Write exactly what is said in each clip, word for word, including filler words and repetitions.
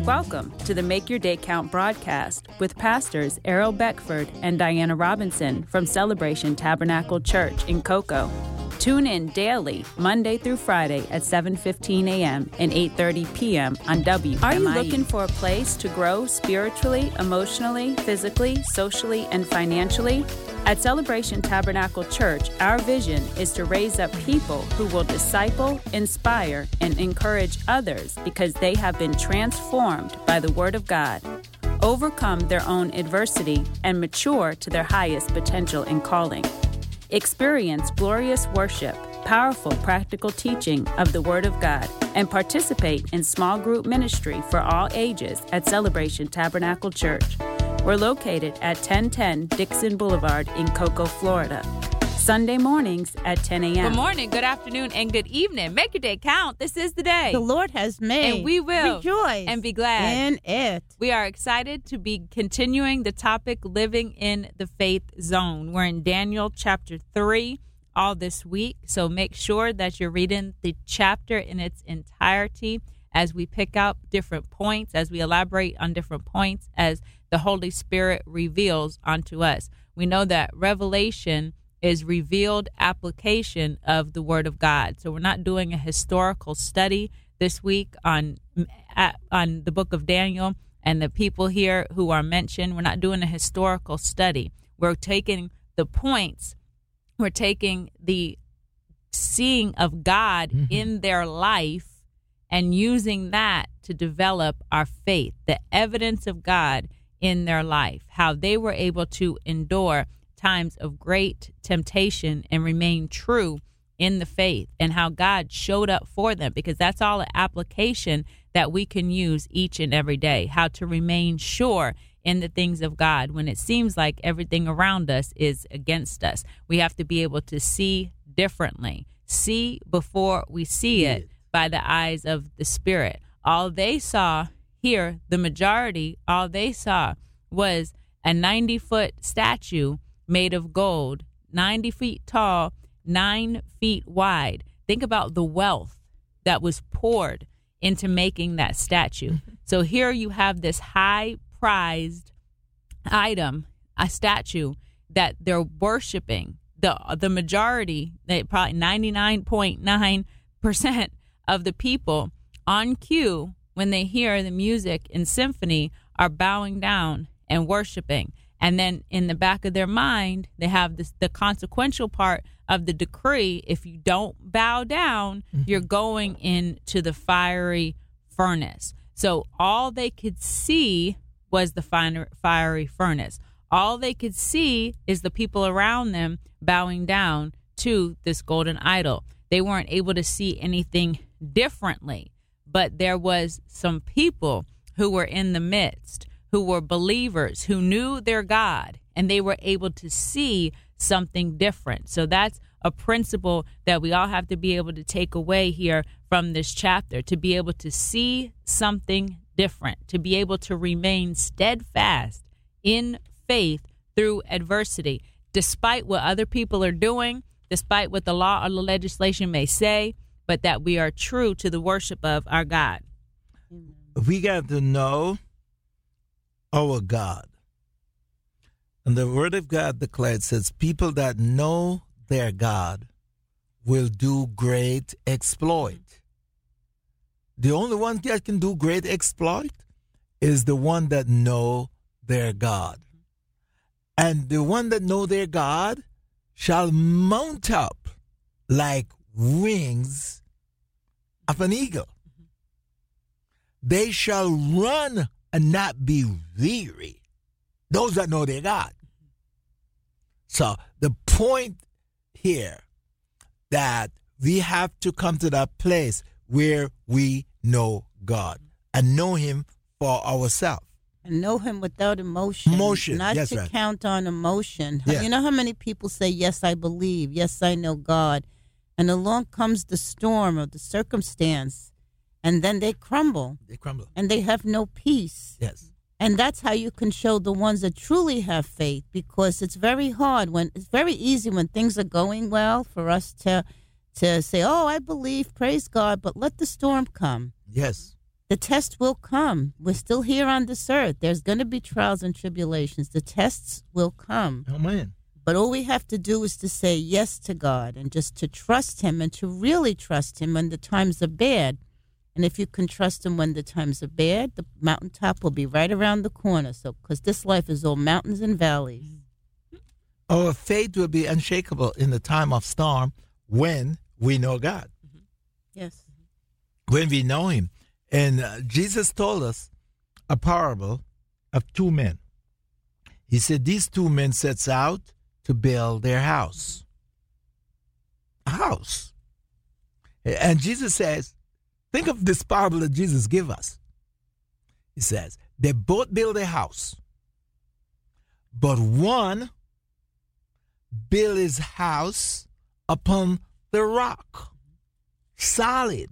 Welcome to the Make Your Day Count broadcast with pastors Errol Beckford and Diana Robinson from Celebration Tabernacle Church in Cocoa. Tune in daily, Monday through Friday at seven fifteen a.m. and eight thirty p.m. on W M I E. Are you looking for a place to grow spiritually, emotionally, physically, socially, and financially? At Celebration Tabernacle Church, our vision is to raise up people who will disciple, inspire, and encourage others because they have been transformed by the Word of God, overcome their own adversity, and mature to their highest potential and calling. Experience glorious worship, powerful practical teaching of the Word of God, and participate in small group ministry for all ages at Celebration Tabernacle Church. We're located at ten ten Dixon Boulevard in Cocoa, Florida. Sunday mornings at ten a.m. Good morning, good afternoon, and good evening. Make your day count. This is the day the Lord has made. And we will rejoice and be glad in it. We are excited to be continuing the topic, Living in the Faith Zone. We're in Daniel chapter three all this week, so make sure that you're reading the chapter in its entirety as we pick up different points, as we elaborate on different points, as the Holy Spirit reveals unto us. We know that revelation is revealed application of the Word of God. So we're not doing a historical study this week on on the book of Daniel and the people here who are mentioned. We're not doing a historical study. We're taking the points. We're taking the seeing of God mm-hmm. in their life and using that to develop our faith, the evidence of God in their life, how they were able to endure times of great temptation and remain true in the faith, and how God showed up for them, because that's all an application that we can use each and every day, how to remain sure in the things of God when it seems like everything around us is against us. We have to be able to see differently, see before we see it by the eyes of the Spirit. All they saw here, the majority, all they saw was a ninety-foot statue made of gold, ninety feet tall, nine feet wide. Think about the wealth that was poured into making that statue. So here you have this high-prized item, a statue that they're worshiping. The the majority, they probably ninety-nine point nine percent of the people on cue, when they hear the music and symphony, are bowing down and worshiping. And then in the back of their mind, they have this, the consequential part of the decree. If you don't bow down, mm-hmm. you're going into the fiery furnace. So all they could see was the fire, fiery furnace. All they could see is the people around them bowing down to this golden idol. They weren't able to see anything differently. But there was some people who were in the midst, who were believers, who knew their God, and they were able to see something different. So that's a principle that we all have to be able to take away here from this chapter, to be able to see something different, to be able to remain steadfast in faith through adversity, despite what other people are doing, despite what the law or the legislation may say, but that we are true to the worship of our God. We got to know our God. And the Word of God declared, says, people that know their God will do great exploit. The only one that can do great exploit is the one that know their God. And the one that know their God shall mount up like wings of an eagle. Mm-hmm. They shall run and not be weary. Those that know their God. Mm-hmm. So the point here that we have to come to that place where we know God and know Him for ourselves. And know Him without emotion. Emotion, Not yes, to right. count on emotion. Yeah. You know how many people say, yes, I believe. Yes, I know God. And along comes the storm of the circumstance. And then they crumble. They crumble. And they have no peace. Yes. And that's how you can show the ones that truly have faith, because it's very hard when it's very easy when things are going well for us to to say, oh, I believe, praise God, but let the storm come. Yes. The test will come. We're still here on this earth. There's going to be trials and tribulations. The tests will come. Amen. But all we have to do is to say yes to God and just to trust him and to really trust him when the times are bad. And if you can trust him when the times are bad, the mountaintop will be right around the corner. So, because this life is all mountains and valleys. Our faith will be unshakable in the time of storm when we know God. Mm-hmm. Yes. When we know him. And uh, Jesus told us a parable of two men. He said these two men sets out to build their house. A house. And Jesus says, think of this parable that Jesus gave us. He says, they both build a house, but one built his house upon the rock, solid,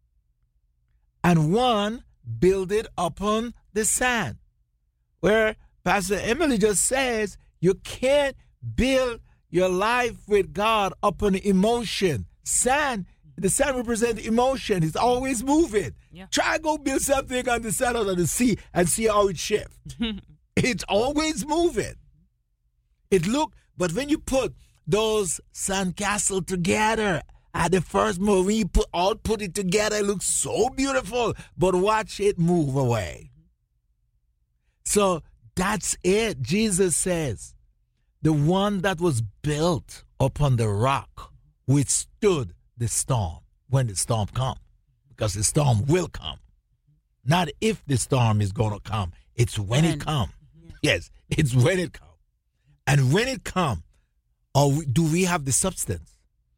and one built it upon the sand. Where Pastor Emily just says, you can't build your life with God upon emotion. Sand, the sand represents emotion. It's always moving. Yeah. Try go build something on the sand of the sea and see how it shifts. It's always moving. It look, but when you put those sandcastles together at the first move, when you put all put it together, it looks so beautiful. But watch it move away. So that's it. Jesus says, the one that was built upon the rock withstood the storm when the storm comes. Because the storm will come. Not if the storm is going to come. It's when, when it comes. Yeah. Yes, it's when it comes. And when it comes, or do we have the substance?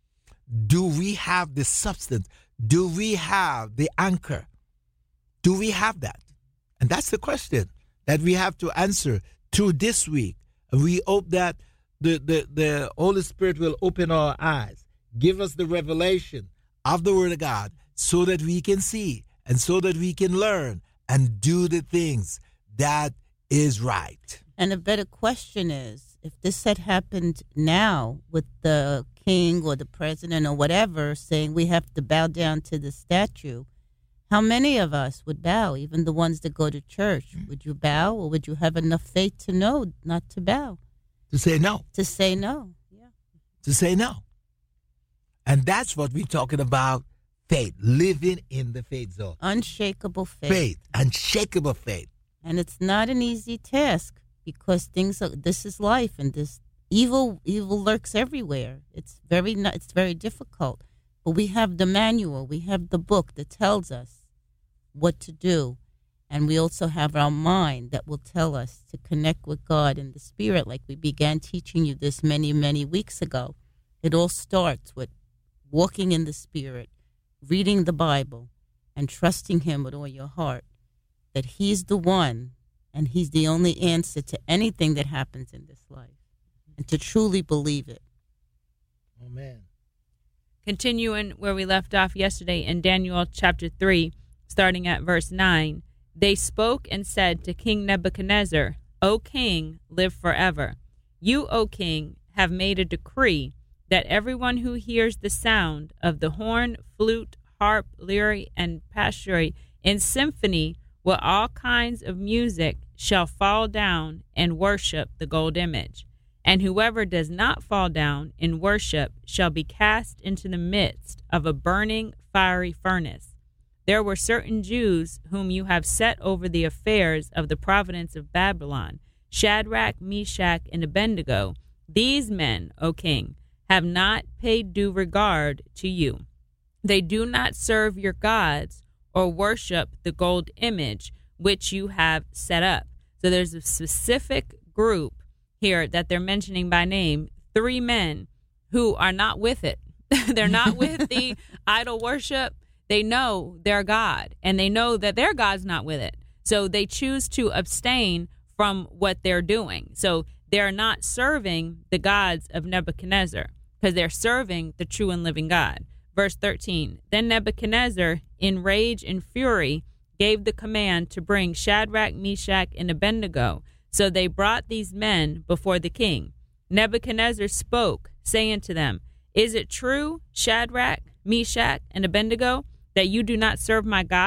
Do we have the substance? Do we have the anchor? Do we have that? And that's the question that we have to answer through this week. We hope that the, the, the Holy Spirit will open our eyes, give us the revelation of the Word of God so that we can see and so that we can learn and do the things that is right. And a better question is, if this had happened now with the king or the president or whatever saying we have to bow down to the statue, how many of us would bow, even the ones that go to church? Would you bow, or would you have enough faith to know not to bow? To say no. To say no, yeah. To say no. And that's what we're talking about, faith, living in the faith zone. Unshakable faith. Faith, unshakable faith. And it's not an easy task because things are, this is life, and this evil evil lurks everywhere. It's very not, it's very difficult. But we have the manual, we have the book that tells us what to do. And we also have our mind that will tell us to connect with God in the Spirit, like we began teaching you this many, many weeks ago. It all starts with walking in the Spirit, reading the Bible, and trusting Him with all your heart, that He's the one and He's the only answer to anything that happens in this life, and to truly believe it. Amen. Continuing where we left off yesterday in Daniel chapter three, starting at verse nine, they spoke and said to King Nebuchadnezzar, O king, live forever. You, O king, have made a decree that everyone who hears the sound of the horn, flute, harp, lyre, and psaltery in symphony with all kinds of music shall fall down and worship the gold image. And whoever does not fall down in worship shall be cast into the midst of a burning fiery furnace. There were certain Jews whom you have set over the affairs of the province of Babylon, Shadrach, Meshach, and Abednego. These men, O king, have not paid due regard to you. They do not serve your gods or worship the gold image which you have set up. So there's a specific group here that they're mentioning by name, three men who are not with it. They're not with the idol worship. They know their God, and they know that their God's not with it. So they choose to abstain from what they're doing. So they're not serving the gods of Nebuchadnezzar, because they're serving the true and living God. Verse thirteen, then Nebuchadnezzar, in rage and fury, gave the command to bring Shadrach, Meshach, and Abednego. So they brought these men before the king. Nebuchadnezzar spoke, saying to them, Is it true, Shadrach, Meshach, and Abednego, that you do not serve my gods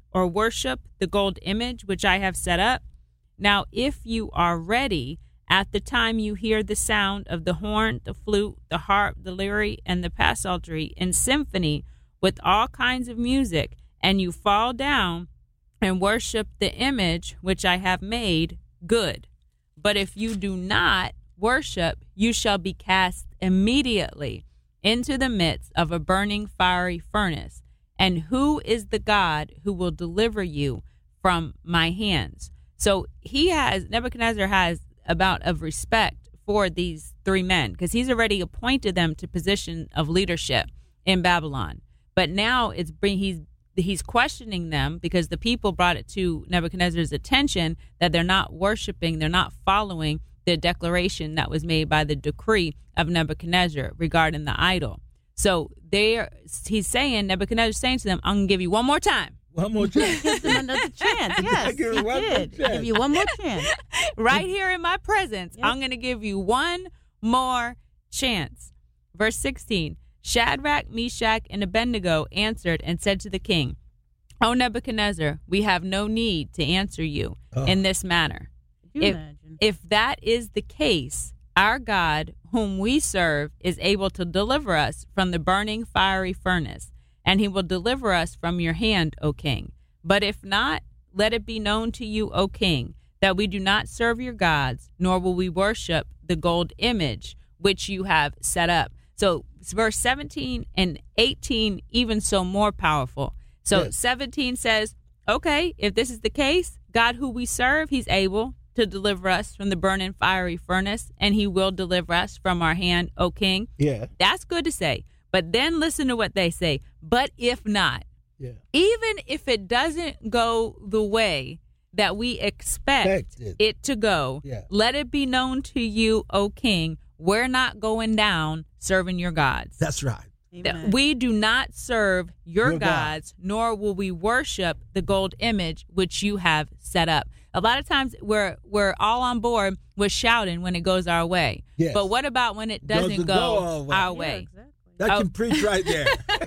or worship the gold image which I have set up? Now, if you are ready at the time you hear the sound of the horn, the flute, the harp, the lyre, and the psaltery in symphony with all kinds of music, and you fall down and worship the image which I have made, good. But if you do not worship, you shall be cast immediately into the midst of a burning fiery furnace. And who is the God who will deliver you from my hands? So he has, Nebuchadnezzar has amount of respect for these three men because he's already appointed them to position of leadership in Babylon. But now it's bring, he's he's questioning them because the people brought it to Nebuchadnezzar's attention that they're not worshiping, they're not following the declaration that was made by the decree of Nebuchadnezzar regarding the idol. So they he's saying, Nebuchadnezzar's saying to them, I'm going to give you one more time. One more chance. Give them another chance. Yes, I give he one more did. chance. Give you one more chance. Right here in my presence, Yep. I'm going to give you one more chance. Verse sixteen, Shadrach, Meshach, and Abednego answered and said to the king, O Nebuchadnezzar, we have no need to answer you Oh. in this manner. Could you If, imagine? if that is the case, our God, whom we serve, is able to deliver us from the burning fiery furnace, and he will deliver us from your hand, O king. But if not, let it be known to you, O king, that we do not serve your gods, nor will we worship the gold image which you have set up. So verse seventeen and eighteen, even so more powerful. So Yes. seventeen says, okay, if this is the case, God who we serve, he's able to deliver us from the burning fiery furnace, and he will deliver us from our hand, O king. Yeah. That's good to say. But then listen to what they say. But if not, Yeah. even if it doesn't go the way that we expect Expected. it to go, Yeah. let it be known to you, O king, we're not going down serving your gods. That's right. That Amen. we do not serve your, Your gods, nor will we worship the gold image which you have set up. A lot of times we're we're all on board with shouting when it goes our way. Yes. But what about when it doesn't, Doesn't go, go our way. our Yeah, way? exactly. That Oh. can preach right there.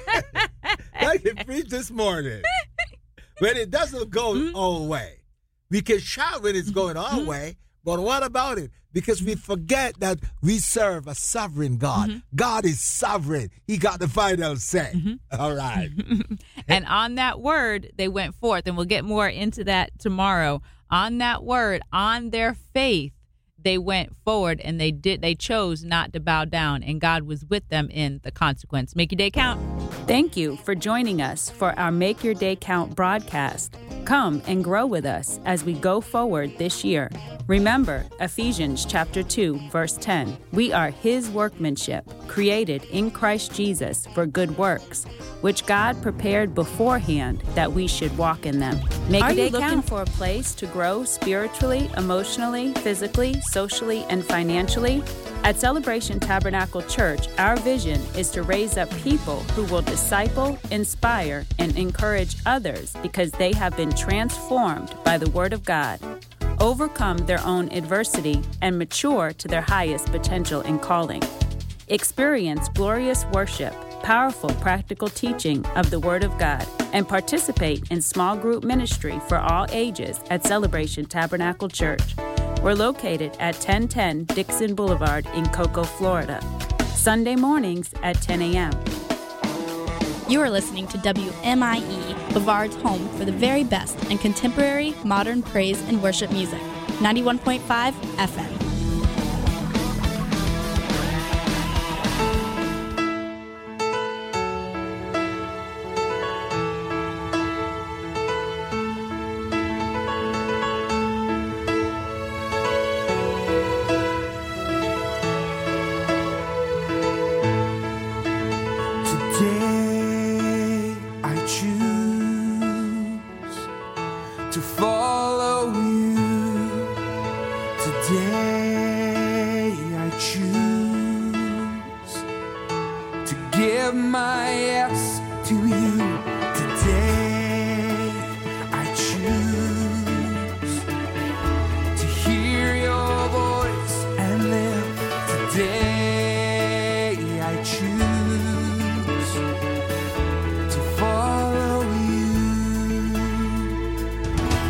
That can preach this morning. When it doesn't go Mm-hmm. our way, we can shout when it's going our way, but what about it? Because we forget that we serve a sovereign God. Mm-hmm. God is sovereign. He got the final say. All right. And on that word, they went forth, and we'll get more into that tomorrow. On that word, on their faith, they went forward, and they did. They chose not to bow down, and God was with them in the consequence. Make your day count. Thank you for joining us for our Make Your Day Count broadcast. Come and grow with us as we go forward this year. Remember Ephesians chapter two, verse ten. We are his workmanship, created in Christ Jesus for good works, which God prepared beforehand that we should walk in them. Make Are your day you looking count for a place to grow spiritually, emotionally, physically, socially, and financially? At Celebration Tabernacle Church, our vision is to raise up people who will disciple, inspire, and encourage others because they have been transformed by the Word of God, overcome their own adversity, and mature to their highest potential and calling. Experience glorious worship, powerful practical teaching of the Word of God, and participate in small group ministry for all ages at Celebration Tabernacle Church. We're located at ten ten Dixon Boulevard in Cocoa, Florida. Sunday mornings at ten a.m. You are listening to W M I E, Bavard's home for the very best in contemporary, modern praise and worship music. ninety-one point five F M. Today I choose to follow you. Today I choose to give my yes to you.